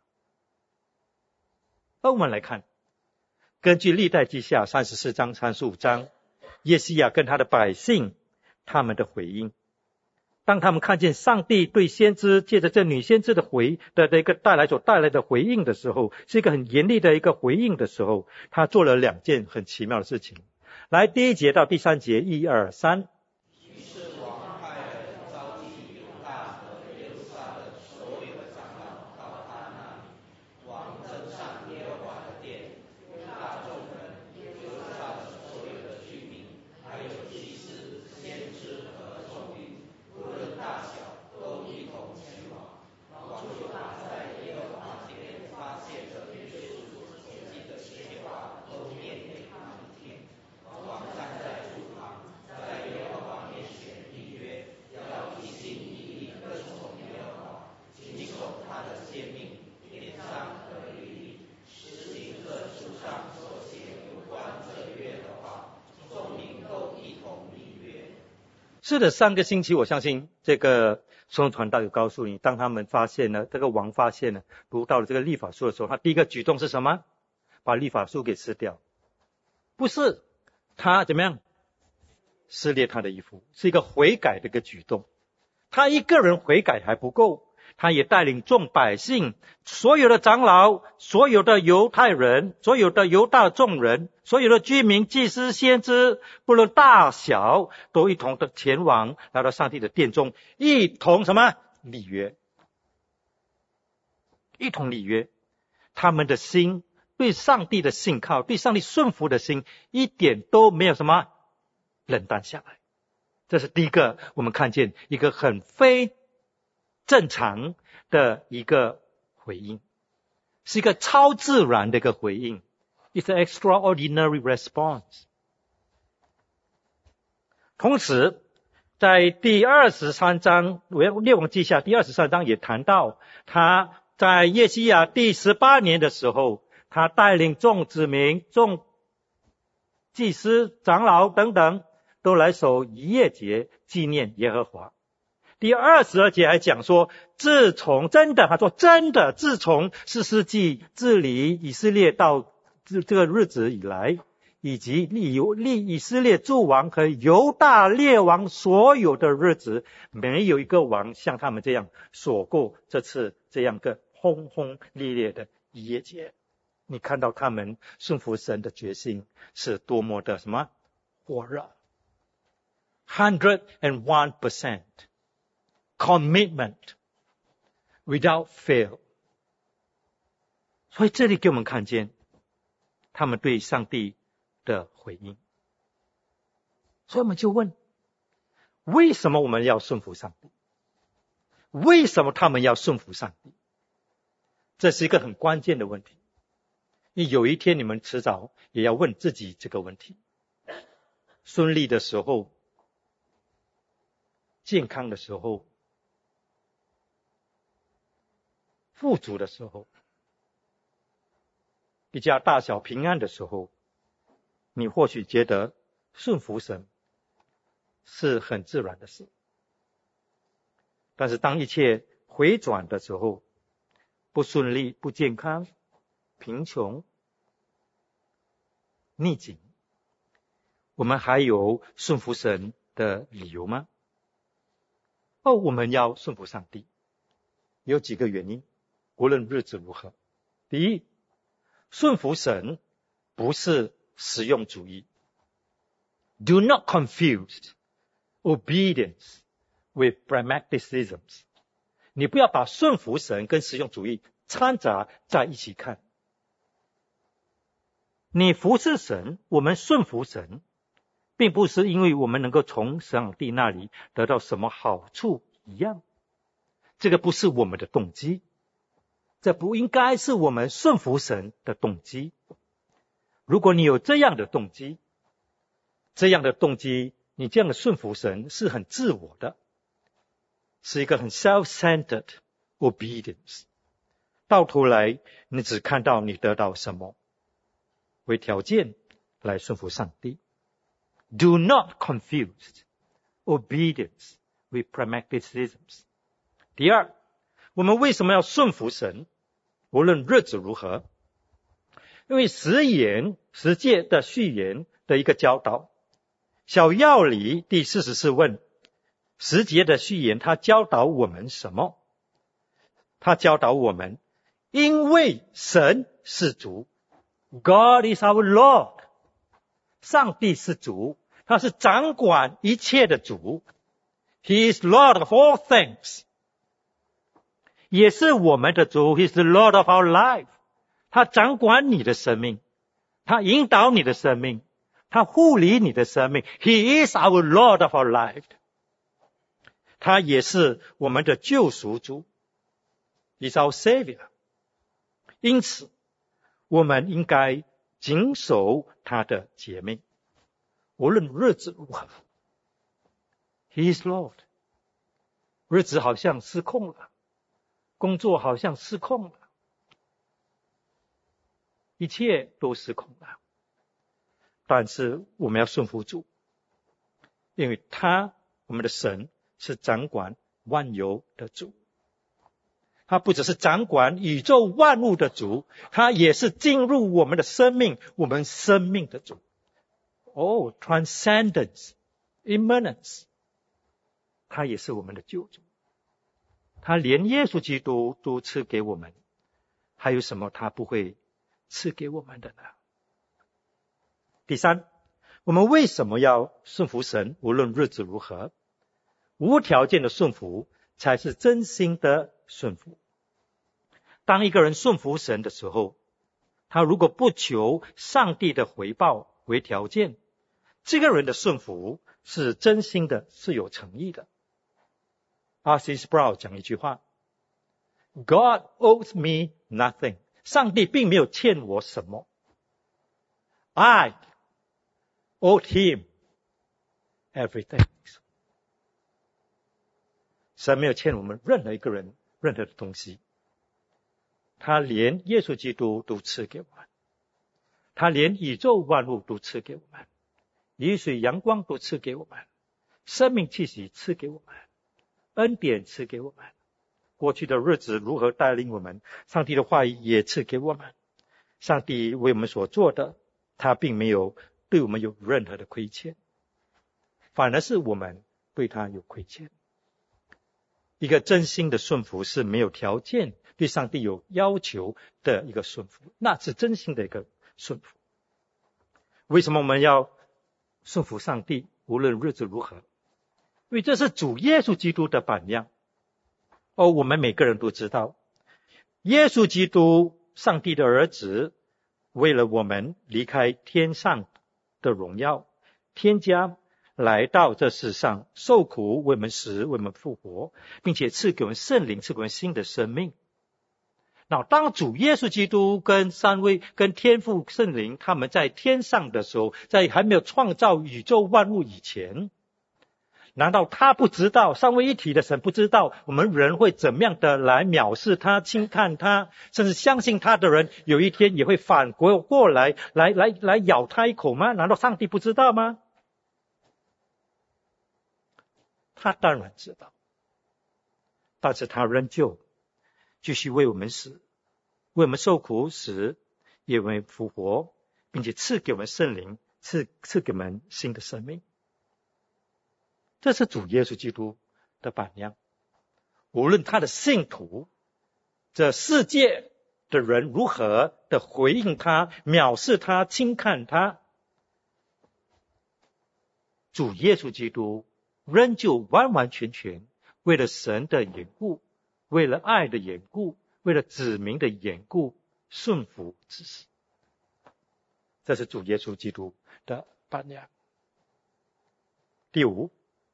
Speaker 2: 那我们来看，根据历代记下三十四章、三十五章，耶西亚跟他的百姓他们的回应。当他们看见上帝对先知借着这女先知的回的的一个带来所带来的回应的时候，是一个很严厉的一个回应的时候，他做了两件很奇妙的事情。来，第一节到第三节，一二三。
Speaker 3: 于是王派人召集犹大和耶路撒冷所有的长老到他那里，王登上耶和华的殿，犹大众人、耶路撒冷所有的居民，还有祭司、先知和众民，无论大小，都一同前往。王就把在耶和华殿发现的约束所记的这些话都念给他们听。王站在柱旁，在耶和华面前立约，要一心一意跟从耶和华，谨守他的诫命、典章和律例，实行这书上所写有关这约的话。众民都一同立约。
Speaker 2: 是的，上个星期我相信这个松传道有告诉你，当他们发现了这个王发现了读到了这个律法书的时候，他第一个举动是什么？把律法书给撕掉。不是他怎么样撕裂他的衣服，是一个悔改的一个举动。他一个人悔改还不够，他也带领众百姓，所有的长老，所有的犹太人，所有的犹大众人，所有的居民、祭司、先知，不论大小，都一同的前往来到上帝的殿中，一同什么立约，一同立约。他们的心对上帝的信靠，对上帝顺服的心，一点都没有什么冷淡下来。这是第一个，我们看见一个很非正常的一个回应，是一个超自然的一个回应。It's an extraordinary response。同时，在第二十三章列王记下第二十三章也谈到，他在耶西亚第十八年的时候，他带领众子民、众祭司、长老等等，都来守逾越节，纪念耶和华。第二十二节还讲说，自从真的，他说真的，自从士师记治理以色列到这个日子以来，以及立立以色列诸王和犹大列王所有的日子，没有一个王像他们这样守过这次这样个轰轰烈烈的逾越节。你看到他们顺服神的决心是多么的什么火热 ，hundred and one percent commitment without fail。所以这里给我们看见他们对上帝的回应。所以我们就问，为什么我们要顺服上帝？为什么他们要顺服上帝？这是一个很关键的问题。有一天你们迟早也要问自己这个问题。顺利的时候，健康的时候，富足的时候，一家大小平安的时候，你或许觉得顺服神是很自然的事。但是当一切回转的时候，不顺利、不健康、贫穷、逆境，我们还有顺服神的理由吗？哦，我们要顺服上帝，有几个原因，无论日子如何。第一，顺服神不是实用主义。Do not confuse obedience with pragmatisms。你不要把顺服神跟实用主义掺杂在一起看。你服侍神，我们顺服神，并不是因为我们能够从上帝那里得到什么好处一样，这个不是我们的动机，这不应该是我们顺服神的动机。如果你有这样的动机，这样的动机，你这样的顺服神是很自我的，是一个很 self-centered obedience。到头来，你只看到你得到什么为条件来顺服上帝。 Do not confuse obedience with pragmatism. 第二，我们为什么要顺服神？无论日子如何，因为十言十诫的序言的一个教导。小要理第四十四问，十节的序言，他教导我们什么？他教导我们，因为神是主 ，God is our Lord， 上帝是主，他是掌管一切的主 ，He is Lord of all things， 也是我们的主 ，He is the Lord of our life， 他掌管你的生命，他引导你的生命，他护理你的生命 ，He is our Lord of our life， 他也是我们的救赎主。Is our Savior， 因此我们应该谨守他的诫命，无论日子如何。He is Lord， 日子好像失控了，工作好像失控了，一切都失控了，但是我们要顺服主，因为他，我们的神是掌管万有的主。他不只是掌管宇宙万物的主，他也是进入我们的生命，我们生命的主。哦 transcendence immanence， 他也是我们的救主，他连耶稣基督都赐给我们，还有什么他不会赐给我们的呢？第三，我们为什么要顺服神？无论日子如何，无条件的顺服才是真心的顺服。当一个人顺服神的时候，他如果不求上帝的回报为条件，这个人的顺服是真心的，是有诚意的。R C Sproul 讲一句话 ：God owes me nothing， 上帝并没有欠我什么 ，I owed him everything。神没有欠我们任何一个人任何的东西，他连耶稣基督都赐给我们，他连宇宙万物都赐给我们，雨水阳光都赐给我们，生命气息赐给我们，恩典赐给我们，过去的日子如何带领我们，上帝的话语也赐给我们。上帝为我们所做的，他并没有对我们有任何的亏欠，反而是我们对他有亏欠。一个真心的顺服是没有条件，对上帝有要求的一个顺服，那是真心的一个顺服。为什么我们要顺服上帝，无论日子如何？因为这是主耶稣基督的榜样。而我们每个人都知道，耶稣基督上帝的儿子，为了我们离开天上的荣耀，天家来到这世上受苦，为我们死，为我们复活，并且赐给我们圣灵，赐给我们新的生命。那当主耶稣基督跟三位跟天父圣灵他们在天上的时候，在还没有创造宇宙万物以前，难道他不知道，三位一体的神不知道我们人会怎么样的来藐视他，轻看他，甚至相信他的人有一天也会反过过来来来来咬他一口吗？难道上帝不知道吗？他当然知道，但是他仍旧继续为我们死，为我们受苦死，也为我们复活，并且赐给我们圣灵，赐赐给我们新的生命。这是主耶稣基督的榜样。无论他的信徒，这世界的人如何的回应他，藐视他，轻看他，主耶稣基督仍旧完完全全为了神的缘故，为了爱的缘故，为了子民的缘故，顺服至死。这是主耶稣基督的榜样。第五，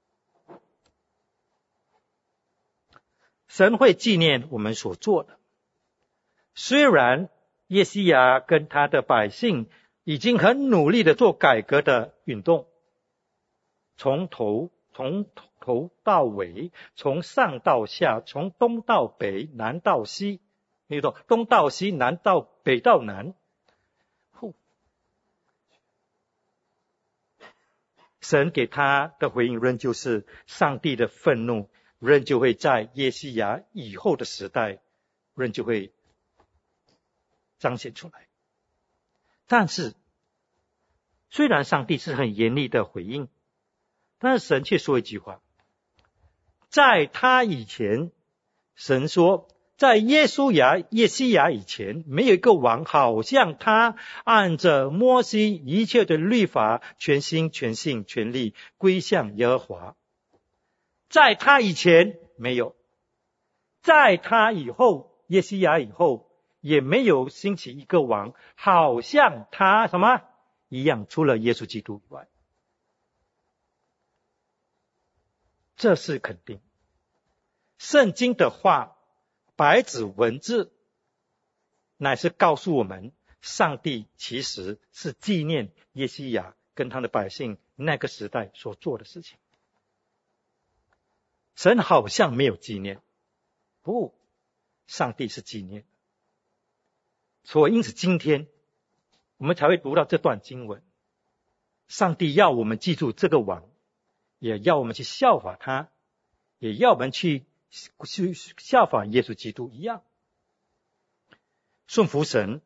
Speaker 2: 神会纪念我们所做的。虽然耶西亚跟他的百姓已经很努力的做改革的运动，从头从头到尾，从上到下，从东到北，南到西，没错，东到西，南到北到南。 神给他的回应仍旧是上帝的愤怒仍旧会在耶西亚以后的时代仍旧会彰显出来。但是虽然上帝是很严厉的回应，但是神却说一句话，在他以前，神说在耶稣亚耶西亚以前，没有一个王好像他按着摩西一切的律法全心全性全力归向耶和华。在他以前没有，在他以后耶西亚以后也没有兴起一个王好像他什么一样，除了耶稣基督以外。这是肯定。圣经的话白纸文字乃是告诉我们，上帝其实是纪念耶西亚跟他的百姓那个时代所做的事情。神好像没有纪念，不，上帝是纪念。所以因此今天我们才会读到这段经文，上帝要我们记住这个王，也要我们去效法他，也要我们去去效法耶稣基督一样。顺服神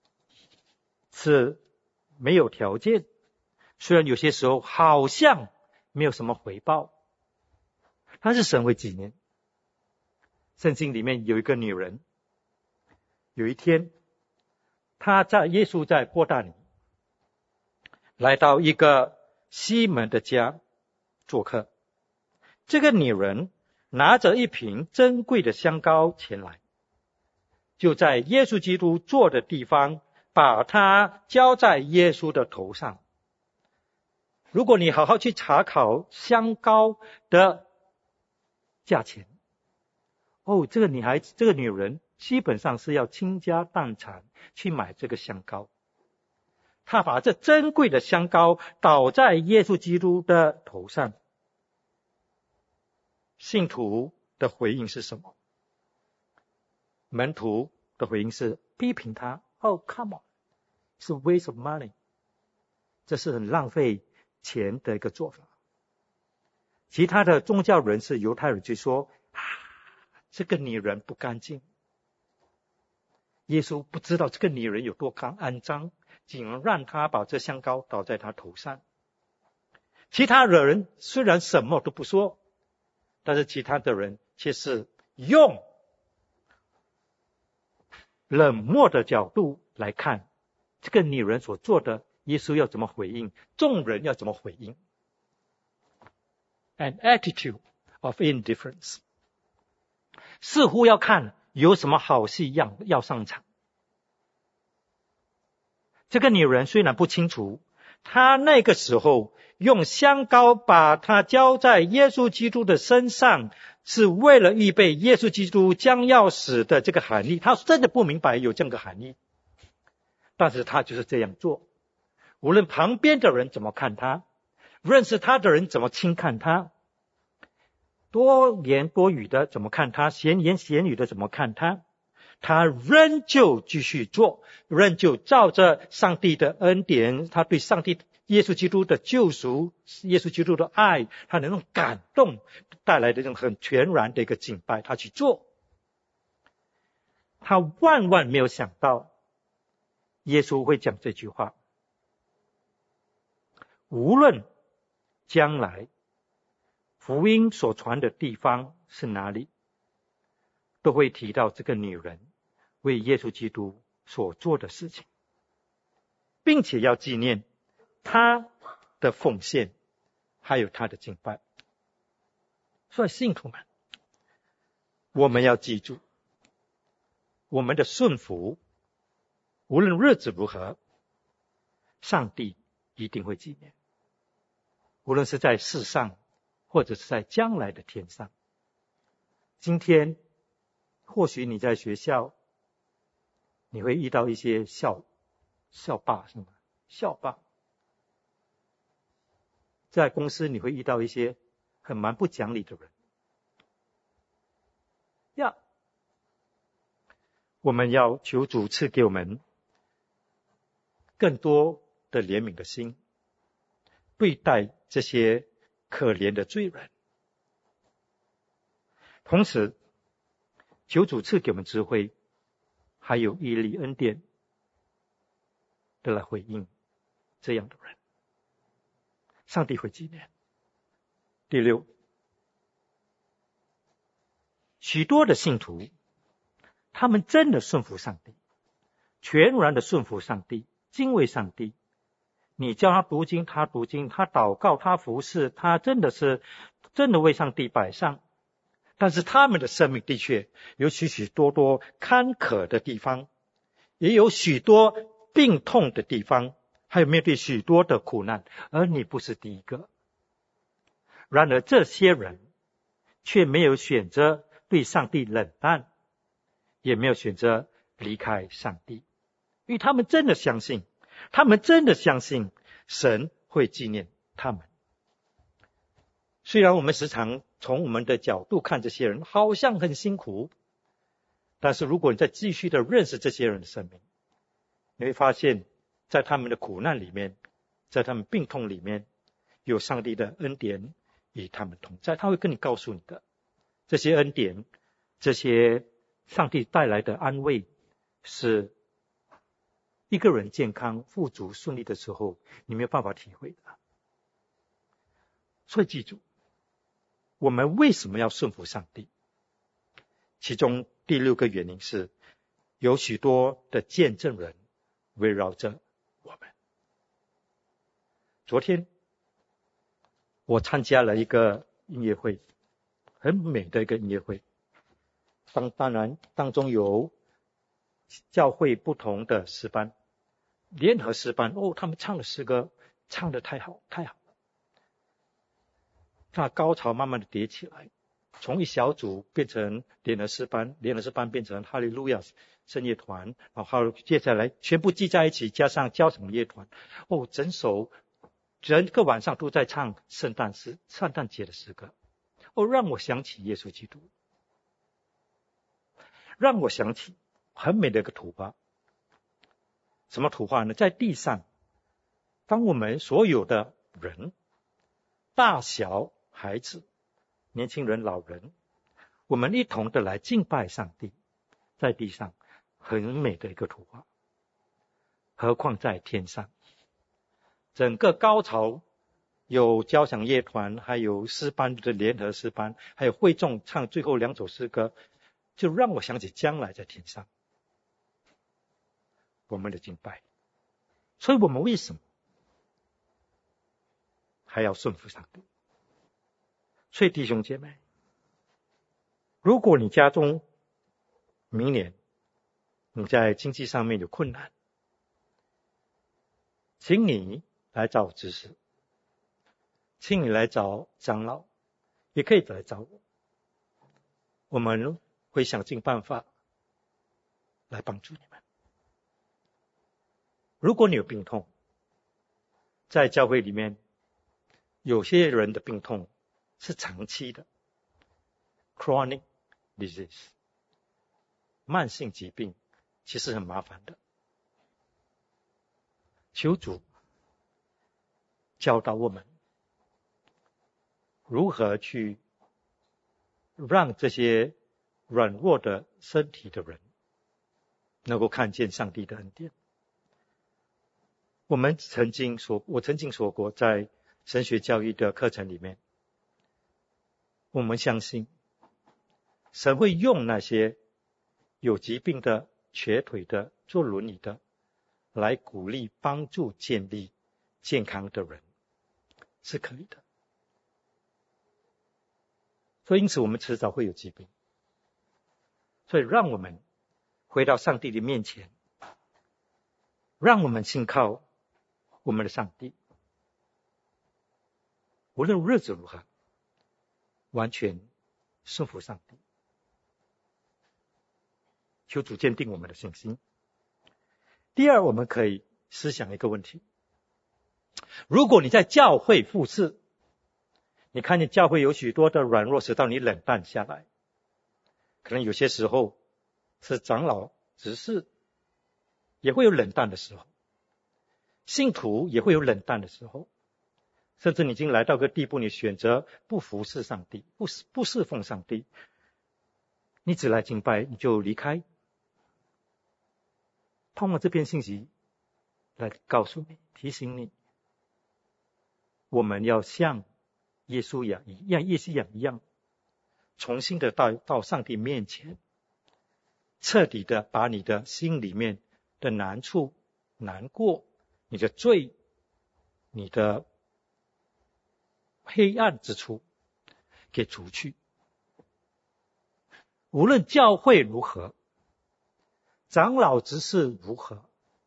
Speaker 2: 是没有条件，虽然有些时候好像没有什么回报，但是神会纪念。圣经里面有一个女人，有一天她在耶稣在伯大尼来到一个西门的家做客，这个女人拿着一瓶珍贵的香膏前来，就在耶稣基督坐的地方把它浇在耶稣的头上。如果你好好去查考香膏的价钱，哦，这个女孩子这个女人基本上是要倾家荡产去买这个香膏。她把这珍贵的香膏倒在耶稣基督的头上。信徒的回应是什么？门徒的回应是批评他， Oh come on， 是 waste of money， 这是很浪费钱的一个做法。其他的宗教人士犹太人就说啊，这个女人不干净。耶稣不知道这个女人有多肮脏，竟然让她把这香膏倒在她头上。其他的人虽然什么都不说，但是其他的人却是用冷漠的角度来看这个女人所做的，耶稣要怎么回应，众人要怎么回应。An attitude of indifference， 似乎要看有什么好戏要要上场。这个女人虽然不清楚，她那个时候用香膏把它浇在耶稣基督的身上，是为了预备耶稣基督将要死的这个含义。她真的不明白有这样的含义，但是她就是这样做。无论旁边的人怎么看她，认识她的人怎么轻看她，多言多语的怎么看她，闲言闲语的怎么看她，他仍旧继续做，仍旧照着上帝的恩典，他对上帝耶稣基督的救赎，耶稣基督的爱，他的那种感动带来的这种很全然的一个敬拜，他去做。他万万没有想到耶稣会讲这句话。无论将来福音所传的地方是哪里，都会提到这个女人为耶稣基督所做的事情，并且要纪念她的奉献还有她的敬拜。所以信徒们，我们要记住，我们的顺服无论日子如何，上帝一定会纪念，无论是在世上或者是在将来的天上。今天或许你在学校你会遇到一些校校霸，是吗？校霸。在公司你会遇到一些很蛮不讲理的人呀。我们要求主赐给我们更多的怜悯的心， 对待这些可怜的罪人。同时，求主赐给我们智慧，还有毅力恩典的来回应这样的人，上帝会纪念。第六，许多的信徒，他们真的顺服上帝，全然的顺服上帝，敬畏上帝。你叫他读经，他读经，他祷告，他服侍，他真的是真的为上帝摆上。但是他们的生命的确有许许多多坎坷的地方，也有许多病痛的地方，还有面对许多的苦难，而你不是第一个。然而这些人却没有选择对上帝冷淡，也没有选择离开上帝，因为他们真的相信，他们真的相信神会纪念他们。虽然我们时常从我们的角度看这些人好像很辛苦，但是如果你再继续的认识这些人的生命，你会发现在他们的苦难里面，在他们病痛里面，有上帝的恩典与他们同在。他会跟你告诉你的，这些恩典，这些上帝带来的安慰，是一个人健康富足顺利的时候你没有办法体会的。所以记住，我们为什么要顺服上帝？其中第六个原因是，有许多的见证人围绕着我们。昨天我参加了一个音乐会，很美的一个音乐会，当当然当中有教会不同的诗班，联合诗班，哦，他们唱的诗歌唱得太好太好了。那高潮慢慢的叠起来，从一小组变成联合诗班，联合诗班变成哈利路亚圣乐团，然后接下来全部聚在一起，加上交响乐团，哦，整首整个晚上都在唱圣诞诗圣诞节的诗歌，哦，让我想起耶稣基督，让我想起很美的一个图画。什么图画呢？在地上，当我们所有的人，大小孩子、年轻人、老人，我们一同的来敬拜上帝，在地上很美的一个图画。何况在天上，整个高潮有交响乐团，还有诗班的联合诗班，还有会众唱最后两首诗歌，就让我想起将来在天上我们的敬拜。所以我们为什么还要顺服上帝？所以弟兄姐妹，如果你家中明年你在经济上面有困难，请你来找执事，请你来找长老，也可以来找我，我们会想尽办法来帮助你们。如果你有病痛，在教会里面有些人的病痛是长期的 chronic disease， 慢性疾病其实很麻烦的。求主教导我们如何去让这些软弱的身体的人能够看见上帝的恩典。我们曾经说，我曾经说过，在神学教育的课程里面，我们相信神会用那些有疾病的、瘸腿的、坐轮椅的来鼓励、帮助建立健康的人，是可以的。所以因此我们迟早会有疾病，所以让我们回到上帝的面前，让我们信靠我们的上帝，无论日子如何，完全顺服上帝。求主坚定我们的信心。第二，我们可以思想一个问题：如果你在教会服事，你看见教会有许多的软弱，使到你冷淡下来，可能有些时候是长老、执事也会有冷淡的时候，信徒也会有冷淡的时候， 甚至你已经来到个地步，你选择不服侍上帝，不不侍奉上帝，你只来敬拜，你就离开。通过这篇信息来告诉你，提醒你，我们要像耶稣亚一样，耶稣亚一样，重新的到到上帝面前，彻底的把你的心里面的难处、难过、你的罪、你的黑暗之处给除去。无论教会如何，长老执事如何，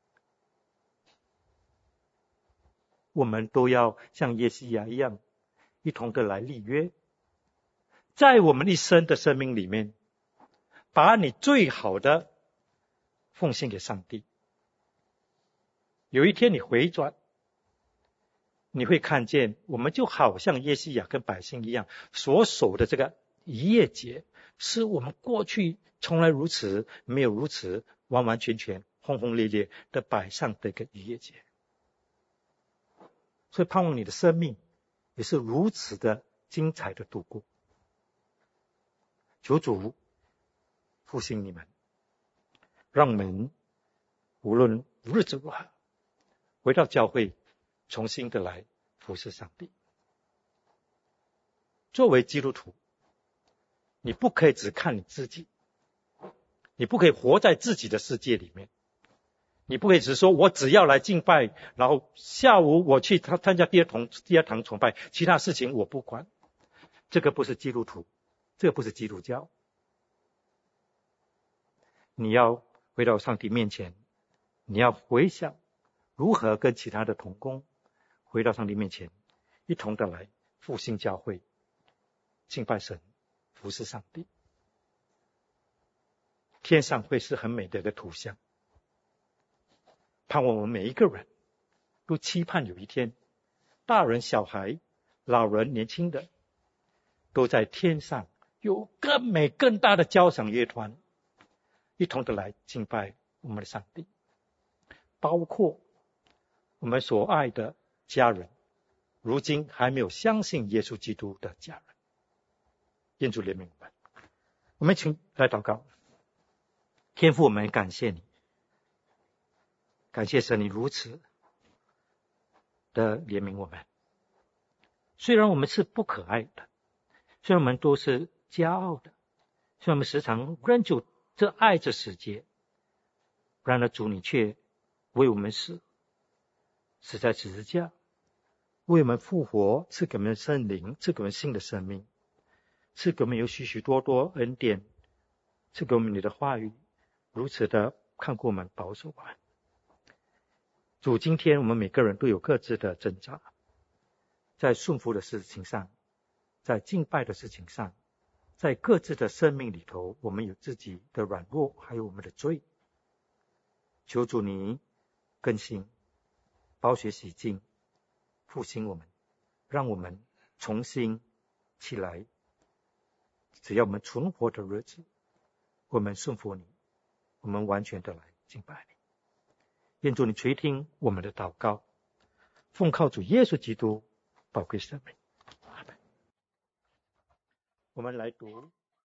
Speaker 2: 我们都要像耶西亚一样，一同的来立约，在我们一生的生命里面，把你最好的奉献给上帝。有一天你回转，你会看见，我们就好像耶西亚跟百姓一样，所守的这个逾越节，是我们过去从来如此没有如此完完全全轰轰烈烈的摆上的一个逾越节。所以盼望你的生命也是如此的精彩的度过。求主复兴你们，让我们无论日子如何，回到教会，重新的来服侍上帝。作为基督徒，你不可以只看你自己，你不可以活在自己的世界里面，你不可以只说我只要来敬拜，然后下午我去参加第二堂第二堂崇拜，其他事情我不管。这个不是基督徒，这个不是基督教。你要回到上帝面前，你要回想如何跟其他的同工回到上帝面前，一同的来复兴教会，敬拜神，服侍上帝。天上会是很美的一个图像，盼望我们每一个人都期盼有一天，大人小孩老人年轻的都在天上有更美更大的交响乐团，一同的来敬拜我们的上帝。包括我们所爱的家人，如今还没有相信耶稣基督的家人，愿主怜悯我们。我们请来祷告。天父，我们感谢你，感谢神你如此的怜悯我们。虽然我们是不可爱的，虽然我们都是骄傲的，虽然我们时常仍旧这爱这世界，然而主你却为我们死，死在十字架，为我们复活，赐给我们圣灵，赐给我们新的生命，赐给我们有许许多多恩典，赐给我们你的话语，如此的看顾我们，保守我们。主，今天我们每个人都有各自的挣扎，在顺服的事情上，在敬拜的事情上，在各自的生命里头，我们有自己的软弱，还有我们的罪。求主你更新，宝血洗净，复兴我们，让我们重新起来。只要我们存活的日子，我们顺服你，我们完全的来敬拜你。愿主你垂听我们的祷告，奉靠主耶稣基督宝贵生命。我们来读